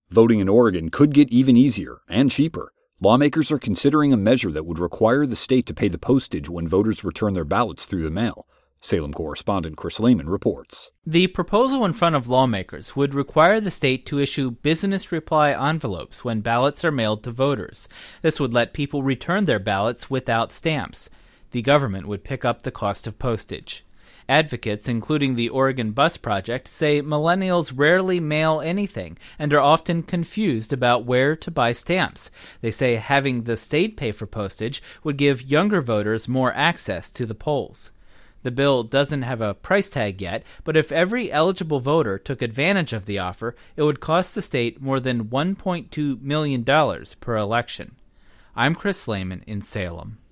Voting in Oregon could get even easier and cheaper. Lawmakers are considering a measure that would require the state to pay the postage when voters return their ballots through the mail. Salem correspondent Chris Lehman reports. The proposal in front of lawmakers would require the state to issue business reply envelopes when ballots are mailed to voters. This would let people return their ballots without stamps. The government would pick up the cost of postage. Advocates, including the Oregon Bus Project, say millennials rarely mail anything and are often confused about where to buy stamps. They say having the state pay for postage would give younger voters more access to the polls. The bill doesn't have a price tag yet, but if every eligible voter took advantage of the offer, it would cost the state more than $1.2 million per election. I'm Chris Lehman in Salem.